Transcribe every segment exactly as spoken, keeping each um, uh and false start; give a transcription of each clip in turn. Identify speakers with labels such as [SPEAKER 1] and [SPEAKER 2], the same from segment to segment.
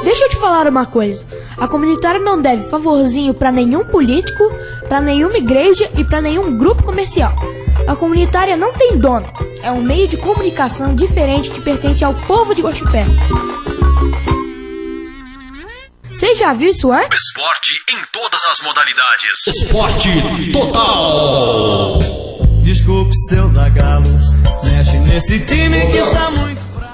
[SPEAKER 1] Deixa eu te falar uma coisa. A comunitária não deve favorzinho pra nenhum político, pra nenhuma igreja e pra nenhum grupo comercial. A comunitária não tem dono. É um meio de comunicação diferente que pertence ao povo de Guaxupé. Você já viu isso antes?
[SPEAKER 2] Esporte em todas as modalidades. Esporte total.
[SPEAKER 3] Desculpe, seu Zagallo, mexe nesse time que está muito fraco.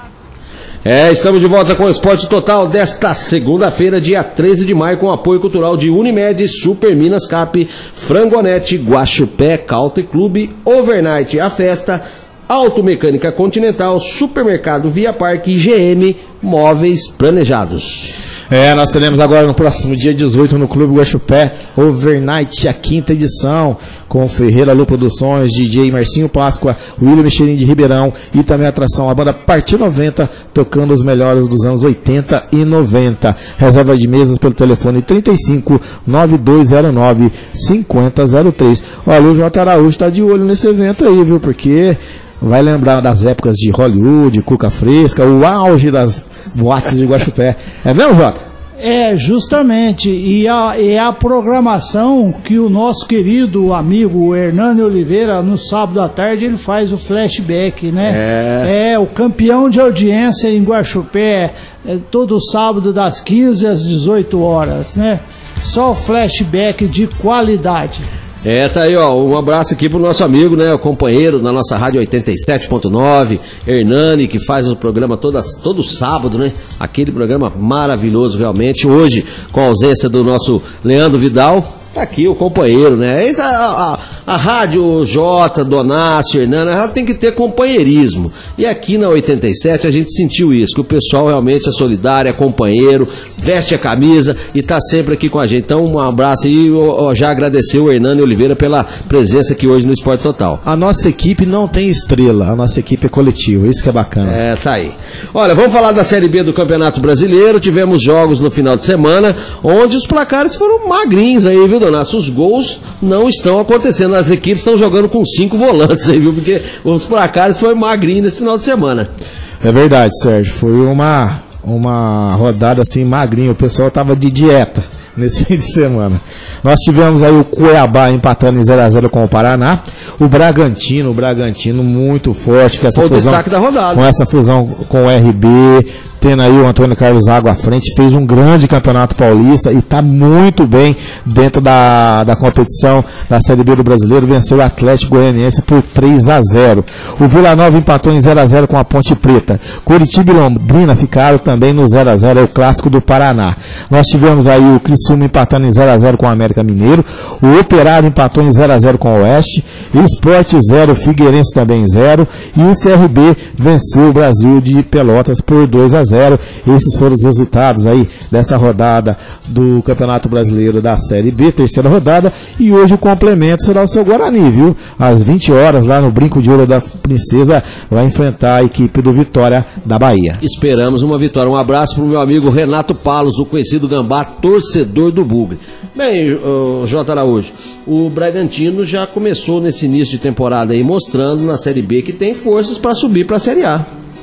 [SPEAKER 4] É, estamos de volta com o Esporte Total desta segunda-feira, dia treze de maio, com apoio cultural de Unimed, Super Minas Cap, Frangonete, Guaxupé, Country Club, Overnight, a festa, Automecânica Continental, Supermercado Via Parque e G M Móveis Planejados.
[SPEAKER 5] É, nós teremos agora no próximo dia dezoito no Clube Guaxupé, Overnight, a quinta edição, com Ferreira Lu Produções, D J Marcinho Páscoa, William Michelin de Ribeirão e também a atração, a banda Partir noventa, tocando os melhores dos anos oitenta e noventa. Reserva de mesas pelo telefone trinta e cinco, nove dois zero nove, cinco zero zero três. Olha, o J. Araújo está de olho nesse evento aí, viu, porque vai lembrar das épocas de Hollywood, Cuca Fresca, o auge das boates de Guaxupé. É mesmo, Jota?
[SPEAKER 6] É, justamente. E a, e a programação que o nosso querido amigo Hernani Oliveira, no sábado à tarde, ele faz o flashback, né? É, é o campeão de audiência em Guaxupé, é, todo sábado das quinze às dezoito horas, né? Só flashback de qualidade.
[SPEAKER 4] É, tá aí, ó, um abraço aqui pro nosso amigo, né, o companheiro da nossa rádio oitenta e sete ponto nove, Hernani, que faz o programa todas, todo sábado, né, aquele programa maravilhoso realmente, hoje com a ausência do nosso Leandro Vidal, tá aqui o companheiro, né, Essa, a, a, a rádio J, Donácio, Hernani, ela tem que ter companheirismo, e aqui na oitenta e sete a gente sentiu isso, que o pessoal realmente é solidário, é companheiro, veste a camisa e tá sempre aqui com a gente. Então um abraço e eu já agradeceu o Hernani Oliveira pela presença aqui hoje no Esporte Total.
[SPEAKER 5] A nossa equipe não tem estrela, a nossa equipe é coletiva, isso que é bacana.
[SPEAKER 4] É, tá aí. Olha, vamos falar da Série B do Campeonato Brasileiro. Tivemos jogos no final de semana, onde os placares foram magrinhos aí, viu, Donácio? Os gols não estão acontecendo, as equipes estão jogando com cinco volantes aí, viu? Porque os placares foram magrinhos nesse final de semana.
[SPEAKER 5] É verdade, Sérgio, foi uma... uma rodada assim magrinha, o pessoal tava de dieta nesse fim de semana. Nós tivemos aí o Cuiabá empatando em zero a zero com o Paraná, o Bragantino, o Bragantino muito forte com essa
[SPEAKER 4] Foi
[SPEAKER 5] fusão,
[SPEAKER 4] o destaque da rodada.
[SPEAKER 5] com essa fusão com o R B, tendo aí o Antônio Carlos Água à frente, fez um grande campeonato paulista e está muito bem dentro da, da competição da Série B do Brasileiro, venceu o Atlético Goianiense por três a zero. O Vila Nova empatou em zero a zero com a Ponte Preta. Curitiba e Londrina ficaram também no zero a zero, é o clássico do Paraná. Nós tivemos aí o Criciúma empatando em zero a zero com o América Mineiro, o Operário empatou em zero a zero com o Oeste, o Sport zero, Figueirense também zero, e o C R B venceu o Brasil de Pelotas por dois a zero. Esses foram os resultados aí dessa rodada do Campeonato Brasileiro da Série B, terceira rodada, e hoje o complemento será o seu Guarani, viu? Às vinte horas, lá no Brinco de Ouro da Princesa, vai enfrentar a equipe do Vitória da Bahia.
[SPEAKER 4] Esperamos uma vitória. Um abraço pro meu amigo Renato Palos, o conhecido Gambá, torcedor do Bugre. Bem, uh, J. Araújo, o Bragantino já começou nesse início de temporada aí mostrando na Série B que tem forças para subir para a Série A.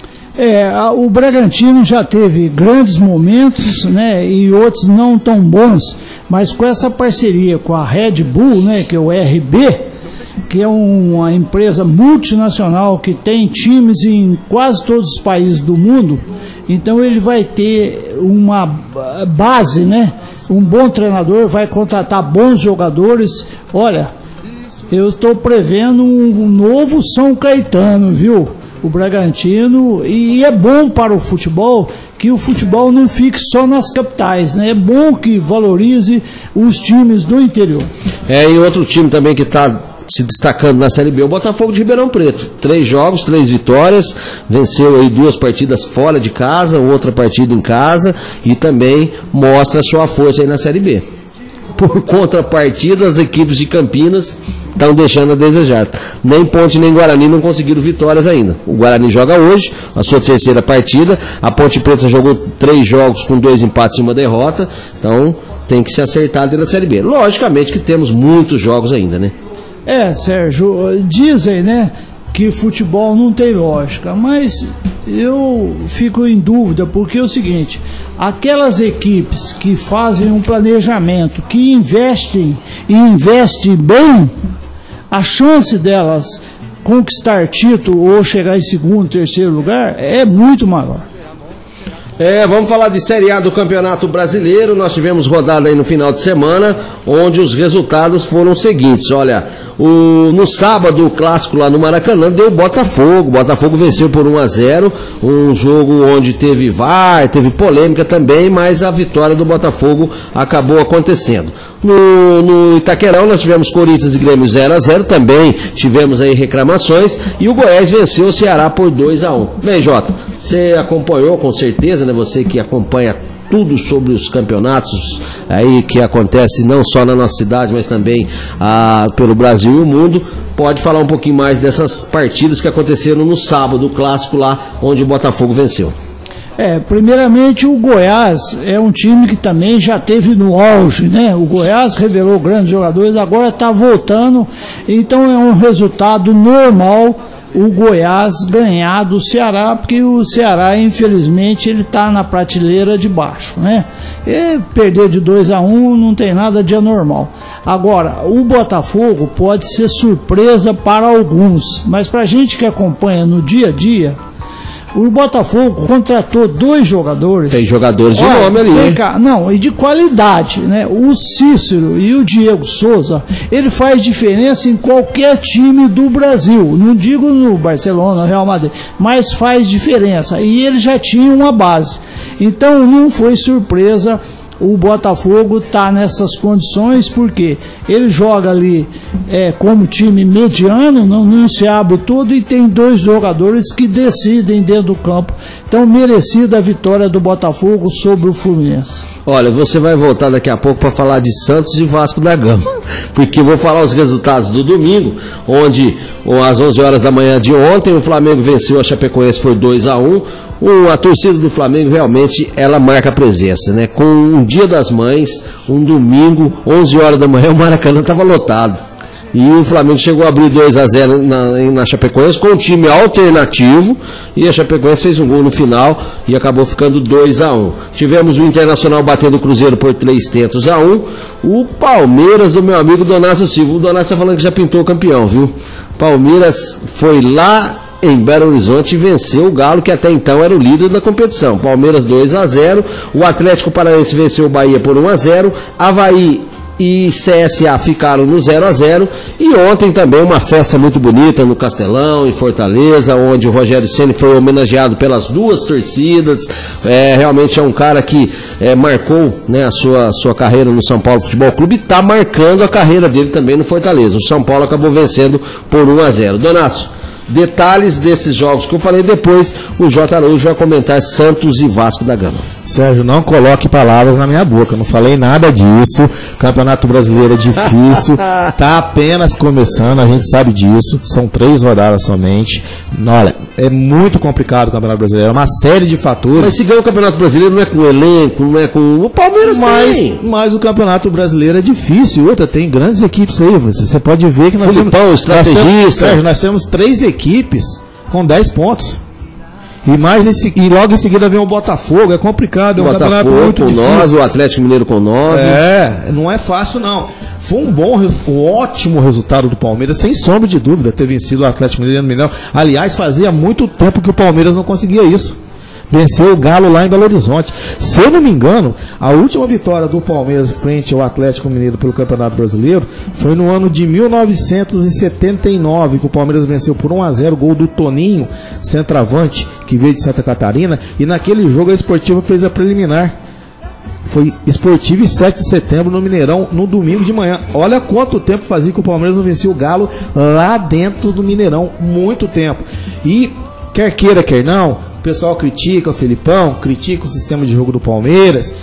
[SPEAKER 6] É, o Bragantino já teve grandes momentos, né, e outros não tão bons, mas com essa parceria com a Red Bull, né, que é o R B, que é uma empresa multinacional que tem times em quase todos os países do mundo, então ele vai ter uma base, né, um bom treinador, vai contratar bons jogadores. Olha, eu estou prevendo um novo São Caetano, viu? O Bragantino, e é bom para o futebol que o futebol não fique só nas capitais, né? É bom que valorize os times do interior.
[SPEAKER 4] É, e outro time também que está se destacando na Série B, o Botafogo de Ribeirão Preto. Três jogos, três vitórias, venceu aí duas partidas fora de casa, outra partida em casa, e também mostra sua força aí na Série B. Por contrapartida, as equipes de Campinas estão deixando a desejar. Nem Ponte nem Guarani não conseguiram vitórias ainda. O Guarani joga hoje, a sua terceira partida. A Ponte Preta jogou três jogos com dois empates e uma derrota. Então tem que se acertar dentro da Série B. Logicamente que temos muitos jogos ainda, né?
[SPEAKER 6] É, Sérgio, dizem, né, que futebol não tem lógica, mas eu fico em dúvida, porque é o seguinte, aquelas equipes que fazem um planejamento, que investem e investem bem, a chance delas conquistar título ou chegar em segundo, terceiro lugar é muito maior.
[SPEAKER 4] É, vamos falar de Série A do Campeonato Brasileiro. Nós tivemos rodada aí no final de semana, onde os resultados foram os seguintes. Olha, o, no sábado, o clássico lá no Maracanã deu Botafogo. Botafogo venceu por um a zero, um jogo onde teve V A R, teve polêmica também, mas a vitória do Botafogo acabou acontecendo. No, no Itaquerão nós tivemos Corinthians e Grêmio zero a zero, também tivemos aí reclamações, e o Goiás venceu o Ceará por dois a um. Bem, Jota, você acompanhou com certeza, né? Você que acompanha tudo sobre os campeonatos aí que acontece não só na nossa cidade, mas também ah, pelo Brasil e o mundo, pode falar um pouquinho mais dessas partidas que aconteceram no sábado, o clássico lá, onde o Botafogo venceu.
[SPEAKER 6] É, primeiramente o Goiás é um time que também já teve no auge, né? O Goiás revelou grandes jogadores, agora está voltando, então é um resultado normal o Goiás ganhar do Ceará, porque o Ceará, infelizmente, ele está na prateleira de baixo, né? E perder de dois a um não tem nada de anormal. Agora, o Botafogo pode ser surpresa para alguns, mas para a gente que acompanha no dia a dia, o Botafogo contratou dois jogadores.
[SPEAKER 4] Tem jogadores de
[SPEAKER 6] Olha,
[SPEAKER 4] nome ali.
[SPEAKER 6] Cá, não, e de qualidade, né? O Cícero e o Diego Souza, ele faz diferença em qualquer time do Brasil. Não digo no Barcelona, no Real Madrid, mas faz diferença. E ele já tinha uma base. Então não foi surpresa o Botafogo tá nessas condições, porque ele joga ali é, como time mediano, não, não se abre tudo, e tem dois jogadores que decidem dentro do campo. Então, merecida a vitória do Botafogo sobre o Fluminense.
[SPEAKER 4] Olha, você vai voltar daqui a pouco para falar de Santos e Vasco da Gama, porque vou falar os resultados do domingo, onde às onze horas da manhã de ontem o Flamengo venceu a Chapecoense por dois a um. A torcida do Flamengo realmente ela marca presença, né? Com um Dia das Mães, um domingo, onze horas da manhã, o Maracanã estava lotado. E o Flamengo chegou a abrir dois a zero na, na Chapecoense com um time alternativo, e a Chapecoense fez um gol no final e acabou ficando dois a um. Tivemos o Internacional batendo o Cruzeiro por três tentos a um. O Palmeiras do meu amigo Donácio Silva. O Donácio está falando que já pintou o campeão, viu? Palmeiras foi lá em Belo Horizonte e venceu o Galo, que até então era o líder da competição. Palmeiras dois a zero, o Atlético Paranaense venceu o Bahia por um a zero, Avaí e C S A ficaram no zero a zero, e ontem também uma festa muito bonita no Castelão, em Fortaleza, onde o Rogério Ceni foi homenageado pelas duas torcidas. É, realmente é um cara que é, marcou, né, a sua, sua carreira no São Paulo Futebol Clube, e está marcando a carreira dele também no Fortaleza. O São Paulo acabou vencendo por um a zero. Donácio, detalhes desses jogos que eu falei, depois o J. Araújo vai comentar Santos e Vasco da Gama.
[SPEAKER 5] Sérgio, não coloque palavras na minha boca, eu não falei nada disso. Campeonato Brasileiro é difícil, tá apenas começando, a gente sabe disso, são três rodadas somente. Olha, é muito complicado o Campeonato Brasileiro, é uma série de fatores.
[SPEAKER 4] Mas se ganha o Campeonato Brasileiro não é com o elenco, não é com o Palmeiras,
[SPEAKER 5] mas,
[SPEAKER 4] tem.
[SPEAKER 5] mas o Campeonato Brasileiro é difícil, outra, tem grandes equipes aí, você, você pode ver que nós
[SPEAKER 4] Filipão,
[SPEAKER 5] temos,
[SPEAKER 4] estrategista.
[SPEAKER 5] Nós temos, Sérgio, nós temos três equipes com dez pontos. E, mais esse, e logo em seguida vem o Botafogo, é complicado, é um
[SPEAKER 4] Botafogo
[SPEAKER 5] campeonato muito
[SPEAKER 4] com
[SPEAKER 5] difícil.
[SPEAKER 4] nove, o Atlético Mineiro com nove.
[SPEAKER 5] É, não é fácil não. Foi um bom, um ótimo resultado do Palmeiras, sem sombra de dúvida, ter vencido o Atlético Mineiro. Aliás, fazia muito tempo que o Palmeiras não conseguia isso. Venceu o Galo lá em Belo Horizonte. Se eu não me engano, a última vitória do Palmeiras frente ao Atlético Mineiro pelo Campeonato Brasileiro foi no ano de mil novecentos e setenta e nove, que o Palmeiras venceu por um a zero, gol do Toninho, centroavante, que veio de Santa Catarina, e naquele jogo a Esportiva fez a preliminar. Foi Esportivo e sete de setembro no Mineirão, no domingo de manhã. Olha quanto tempo fazia que o Palmeiras não vencia o Galo lá dentro do Mineirão. Muito tempo. E, quer queira, quer não, o pessoal critica o Felipão, critica o sistema de jogo do Palmeiras.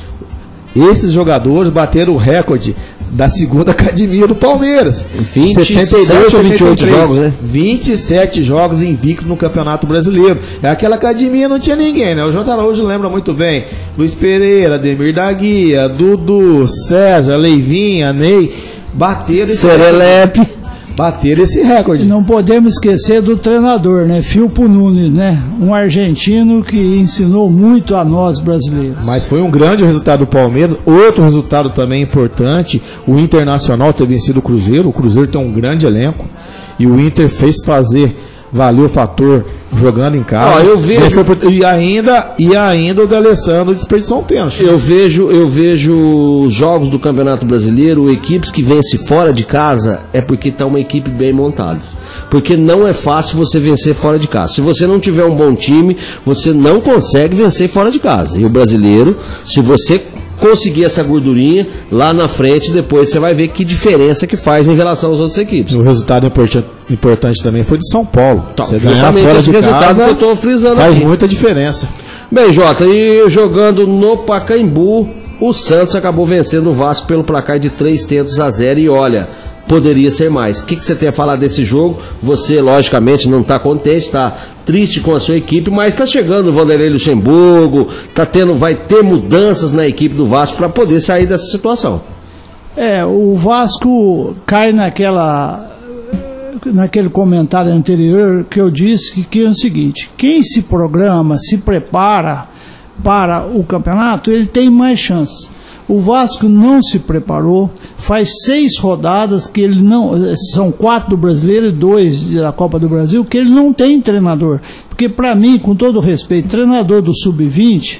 [SPEAKER 5] Esses jogadores bateram o recorde da segunda academia do Palmeiras.
[SPEAKER 4] vinte e sete ou vinte e oito jogos, né?
[SPEAKER 5] vinte e sete jogos invicto no Campeonato Brasileiro. É aquela academia, não tinha ninguém, né? O J. Araújo lembra muito bem. Luiz Pereira, Ademir da Guia, Dudu, César, Leivinha, Ney, bateram esse
[SPEAKER 4] Serelepe.
[SPEAKER 5] bater esse recorde.
[SPEAKER 6] Não podemos esquecer do treinador, né? Filpo Nunes, né? Um argentino que ensinou muito a nós brasileiros.
[SPEAKER 5] Mas foi um grande resultado do Palmeiras. Outro resultado também importante, o Internacional ter vencido o Cruzeiro. O Cruzeiro tem um grande elenco e o Inter fez fazer valer o fator jogando em casa.
[SPEAKER 4] Ó, eu vejo...
[SPEAKER 5] E ainda, e ainda o D'Alessandro desperdiçou um pênalti.
[SPEAKER 4] Eu vejo, eu vejo jogos do Campeonato Brasileiro, equipes que vencem fora de casa, é porque está uma equipe bem montada. Porque não é fácil você vencer fora de casa. Se você não tiver um bom time, você não consegue vencer fora de casa. E o brasileiro, se você conseguir essa gordurinha lá na frente, depois você vai ver que diferença que faz em relação às outras equipes.
[SPEAKER 5] O resultado importante, importante também foi de São Paulo.
[SPEAKER 4] Então,
[SPEAKER 5] você
[SPEAKER 4] justamente
[SPEAKER 5] fora
[SPEAKER 4] esse
[SPEAKER 5] de
[SPEAKER 4] resultado
[SPEAKER 5] casa,
[SPEAKER 4] que eu estou frisando
[SPEAKER 5] faz
[SPEAKER 4] aqui.
[SPEAKER 5] muita diferença.
[SPEAKER 4] Bem, Jota, e jogando no Pacaembu, o Santos acabou vencendo o Vasco pelo placar de três tentos a zero e olha, poderia ser mais. O que, que você tem a falar desse jogo? Você, logicamente, não está contente, está triste com a sua equipe, mas está chegando o Vanderlei Luxemburgo, tá tendo, vai ter mudanças na equipe do Vasco para poder sair dessa situação.
[SPEAKER 6] É, o Vasco cai naquela naquele comentário anterior que eu disse que, que é o seguinte: quem se programa, se prepara para o campeonato, ele tem mais chances. O Vasco não se preparou, faz seis rodadas que ele não, são quatro do Brasileiro e dois da Copa do Brasil, que ele não tem treinador. Porque para mim, com todo respeito, treinador do sub vinte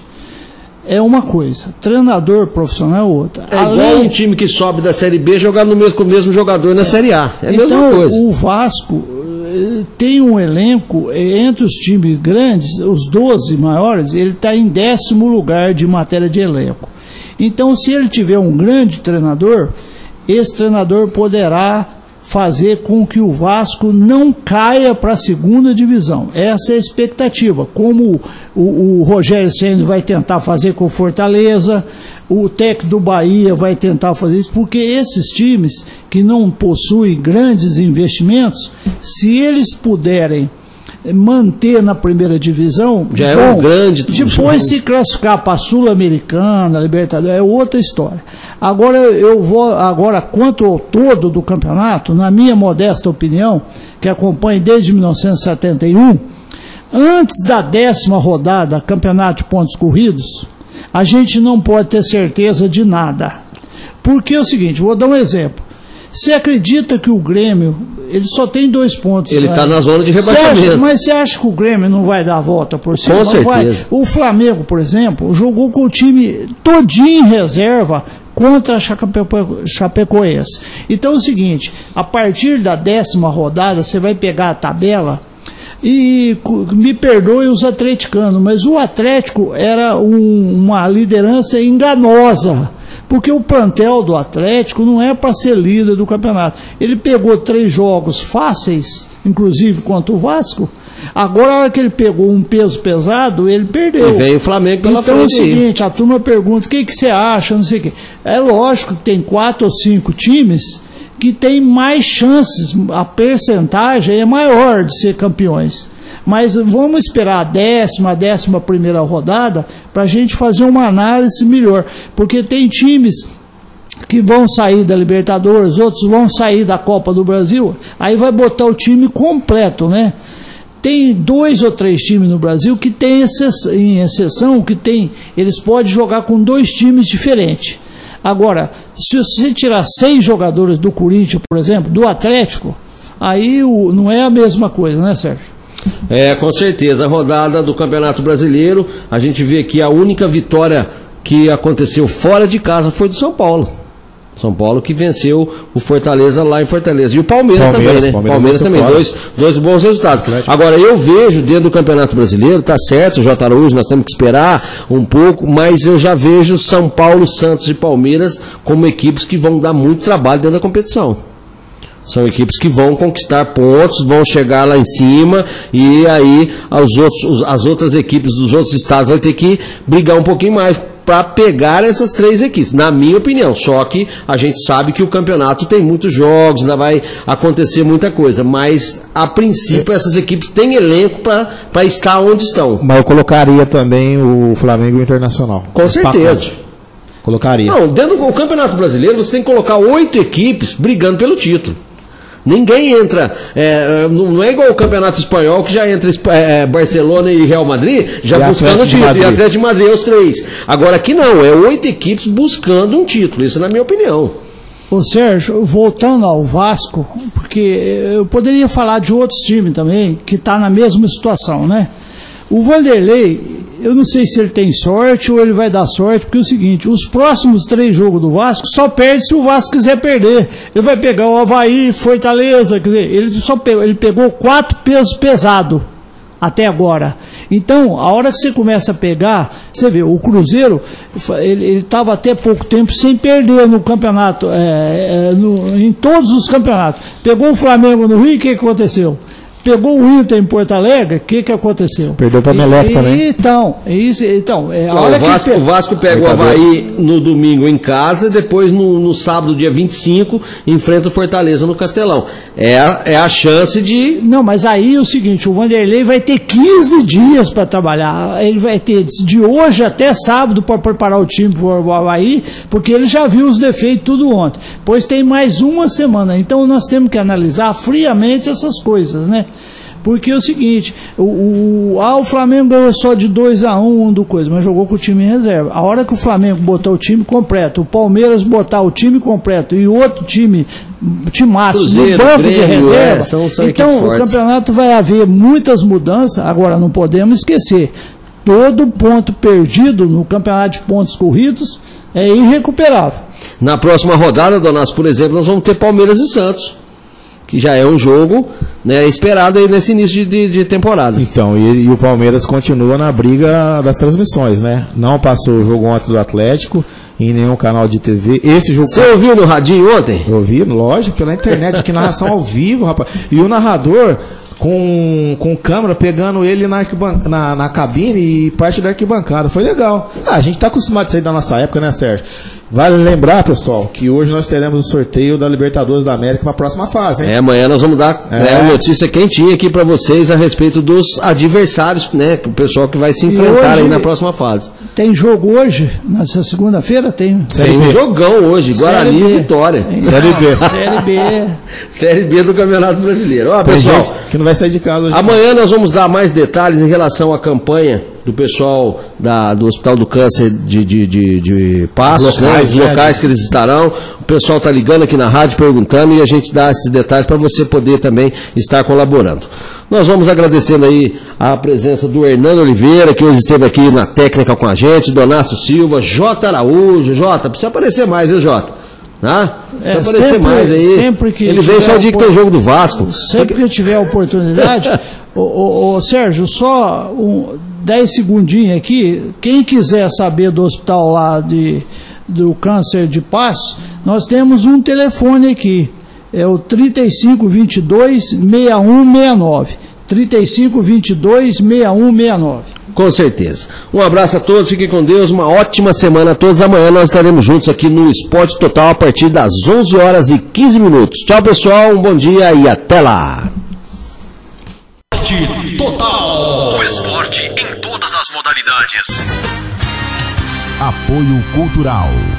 [SPEAKER 6] é uma coisa, treinador profissional é outra.
[SPEAKER 4] É igual
[SPEAKER 6] Além...
[SPEAKER 4] um time que sobe da Série B jogar no mesmo, com o mesmo jogador na é. Série A. É a
[SPEAKER 6] então,
[SPEAKER 4] mesma coisa.
[SPEAKER 6] O Vasco tem um elenco, entre os times grandes, os doze maiores, ele está em décimo lugar de matéria de elenco. Então, se ele tiver um grande treinador, esse treinador poderá fazer com que o Vasco não caia para a segunda divisão. Essa é a expectativa. Como o, o Rogério Ceni vai tentar fazer com o Fortaleza, o técnico do Bahia vai tentar fazer isso, porque esses times que não possuem grandes investimentos, se eles puderem manter na primeira divisão,
[SPEAKER 4] já
[SPEAKER 6] bom,
[SPEAKER 4] é um grande.
[SPEAKER 6] Depois se classificar para a Sul-Americana, Libertadores, é outra história. Agora eu vou, agora quanto ao todo do campeonato, na minha modesta opinião, que acompanho desde mil novecentos e setenta e um, antes da décima rodada, campeonato de pontos corridos, a gente não pode ter certeza de nada. Porque é o seguinte, vou dar um exemplo. Você acredita que o Grêmio, ele só tem dois pontos.
[SPEAKER 4] Ele está
[SPEAKER 6] né?
[SPEAKER 4] na zona de rebaixamento.
[SPEAKER 6] Você acha, mas você acha que o Grêmio não vai dar a volta por cima?
[SPEAKER 4] Com
[SPEAKER 6] não
[SPEAKER 4] certeza.
[SPEAKER 6] Vai. O Flamengo, por exemplo, jogou com o time todinho em reserva contra a Chapeco- Chapecoense. Então é o seguinte, a partir da décima rodada, você vai pegar a tabela e me perdoe os atleticanos, mas o Atlético era um, uma liderança enganosa. Porque o plantel do Atlético não é para ser líder do campeonato. Ele pegou três jogos fáceis, inclusive contra o Vasco. Agora, a hora que ele pegou um peso pesado, ele perdeu.
[SPEAKER 4] E vem o Flamengo pela
[SPEAKER 6] então,
[SPEAKER 4] frente.
[SPEAKER 6] Então é o seguinte, a turma pergunta, o que, que você acha, não sei o quê. É lógico que tem quatro ou cinco times que tem mais chances, a percentagem é maior de ser campeões. Mas vamos esperar a décima, a décima primeira rodada para a gente fazer uma análise melhor. Porque tem times que vão sair da Libertadores, outros vão sair da Copa do Brasil, aí vai botar o time completo, né? Tem dois ou três times no Brasil que tem exceção, em exceção, que tem, eles podem jogar com dois times diferentes. Agora, se você tirar seis jogadores do Corinthians, por exemplo, do Atlético, aí o, não é a mesma coisa, né, Sérgio?
[SPEAKER 4] É, com certeza. A rodada do Campeonato Brasileiro, a gente vê que a única vitória que aconteceu fora de casa foi do São Paulo. São Paulo que venceu o Fortaleza lá em Fortaleza. E o Palmeiras, Palmeiras também, né? Palmeiras, Palmeiras também, dois, dois bons resultados. Atlético. Agora, eu vejo dentro do Campeonato Brasileiro, tá certo, o J. Araújo, nós temos que esperar um pouco, mas eu já vejo São Paulo, Santos e Palmeiras como equipes que vão dar muito trabalho dentro da competição. São equipes que vão conquistar pontos, vão chegar lá em cima e aí os outros, as outras equipes dos outros estados vão ter que brigar um pouquinho mais para pegar essas três equipes, na minha opinião. Só que a gente sabe que o campeonato tem muitos jogos, ainda vai acontecer muita coisa, mas a princípio essas equipes têm elenco para estar onde estão.
[SPEAKER 5] Mas eu colocaria também o Flamengo Internacional.
[SPEAKER 4] Com certeza.
[SPEAKER 5] Colocaria.
[SPEAKER 4] Não, dentro do Campeonato Brasileiro você tem que colocar oito equipes brigando pelo título. Ninguém entra, é, não é igual o Campeonato Espanhol, que já entra é, Barcelona e Real Madrid, já
[SPEAKER 5] e
[SPEAKER 4] buscando o título,
[SPEAKER 5] Madrid.
[SPEAKER 4] e Atlético de Madrid é os três. Agora aqui não, é oito equipes buscando um título, isso na minha opinião.
[SPEAKER 6] Ô Sérgio, voltando ao Vasco, porque eu poderia falar de outros times também, que está na mesma situação, né? O Vanderlei, eu não sei se ele tem sorte ou ele vai dar sorte, porque é o seguinte, os próximos três jogos do Vasco só perde se o Vasco quiser perder. Ele vai pegar o Avaí, Fortaleza, quer dizer, ele só pegou, ele pegou quatro pesos pesados até agora. Então, a hora que você começa a pegar, você vê, o Cruzeiro, ele estava até pouco tempo sem perder no campeonato, é, é, no, em todos os campeonatos. Pegou o Flamengo no Rio, o que aconteceu? Pegou o Inter em Porto Alegre, o que, que aconteceu?
[SPEAKER 5] Perdeu para o Meleco também.
[SPEAKER 6] Então, isso, então é a
[SPEAKER 4] Não,
[SPEAKER 6] hora
[SPEAKER 4] o, Vasco,
[SPEAKER 6] que
[SPEAKER 4] o Vasco pega o Avaí no domingo em casa, depois no, no sábado, dia vinte e cinco, enfrenta o Fortaleza no Castelão. É a, é a chance de...
[SPEAKER 6] Não, mas aí é o seguinte, o Vanderlei vai ter quinze dias para trabalhar. Ele vai ter de hoje até sábado para preparar o time para o Avaí, porque ele já viu os defeitos tudo ontem. Pois tem mais uma semana. Então nós temos que analisar friamente essas coisas, né? Porque é o seguinte, o, o, ah, o Flamengo ganhou só de dois a um, um do coisa, mas jogou com o time em reserva. A hora que o Flamengo botar o time completo, o Palmeiras botar o time completo e o outro time, timaço, no banco Grêmio, de reserva, é, são, são então o fortes. Campeonato vai haver muitas mudanças. Agora não podemos esquecer, todo ponto perdido no campeonato de pontos corridos é irrecuperável.
[SPEAKER 4] Na próxima rodada, Donasco, por exemplo, nós vamos ter Palmeiras e Santos, que já é um jogo, né, esperado aí nesse início de, de, de temporada.
[SPEAKER 5] Então, e, e o Palmeiras continua na briga das transmissões, né? Não passou o jogo ontem do Atlético em nenhum canal de T V. Esse jogo...
[SPEAKER 4] Você ouviu no radinho ontem?
[SPEAKER 5] Eu ouvi, lógico, pela internet, aqui narração ao vivo, rapaz. E o narrador com, com câmera pegando ele na, na, na cabine e parte da arquibancada. Foi legal. Ah, a gente tá acostumado a isso aí da nossa época, né, Sérgio? Vale lembrar, pessoal, que hoje nós teremos o sorteio da Libertadores da América para a próxima fase, hein? É,
[SPEAKER 4] amanhã nós vamos dar é. É, uma notícia quentinha aqui para vocês a respeito dos adversários, né? O pessoal que vai se enfrentar aí na próxima fase.
[SPEAKER 6] Tem jogo hoje, nessa segunda-feira? Tem,
[SPEAKER 4] tem um jogão hoje, Guarani e Vitória.
[SPEAKER 5] Série B.
[SPEAKER 6] Série B.
[SPEAKER 4] Série B do Campeonato Brasileiro. Ó, pessoal,
[SPEAKER 5] que não vai sair de casa hoje.
[SPEAKER 4] Amanhã nós vamos dar mais detalhes em relação à campanha do pessoal da, do Hospital do Câncer de, de, de, de Passos, né? Os locais que eles estarão. O pessoal está ligando aqui na rádio perguntando e a gente dá esses detalhes para você poder também estar colaborando. Nós vamos agradecendo aí a presença do Hernando Oliveira, que hoje esteve aqui na técnica com a gente, Donácio Silva, J. Araújo. Jota, precisa aparecer mais, viu, Jota? Ah,
[SPEAKER 6] é,
[SPEAKER 4] aparecer
[SPEAKER 6] sempre,
[SPEAKER 4] mais aí.
[SPEAKER 6] Sempre que
[SPEAKER 4] ele vem só o dia que tem jogo do Vasco.
[SPEAKER 6] Sempre que eu tiver a oportunidade. ô, ô, ô, Sérgio, só um, dez segundinhos aqui. Quem quiser saber do hospital lá de, do câncer de Passos, nós temos um telefone aqui. É o trinta e cinco, vinte e dois, sessenta e um sessenta e nove. trinta e cinco, vinte e dois, sessenta e um sessenta e nove.
[SPEAKER 4] Com certeza. Um abraço a todos, fiquem com Deus, uma ótima semana a todos. Amanhã nós estaremos juntos aqui no Esporte Total a partir das onze horas e quinze minutos. Tchau, pessoal, um bom dia e até lá.
[SPEAKER 2] Esporte Total. O esporte em todas as modalidades.
[SPEAKER 7] Apoio Cultural.